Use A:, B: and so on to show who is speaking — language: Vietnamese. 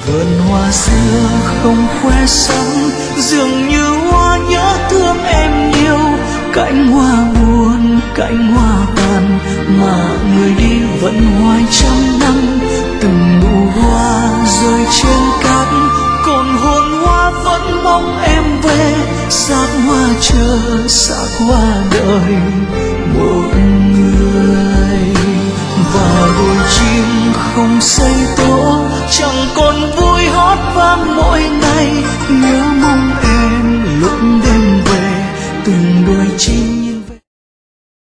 A: vườn hoa xưa không khoe sắc, dường như hoa nhớ thương em nhiều. Cánh hoa buồn, cánh hoa tàn, mà người đi vẫn hoài trăm năm. Từng nụ hoa rơi trên cát, còn hồn hoa vẫn mong em về. Xác hoa chờ, xác hoa đợi một người. Và đôi chim không xây tổ, chẳng còn vui hót vang mỗi ngày. Nhớ mong em lúc đêm về, từng đôi chim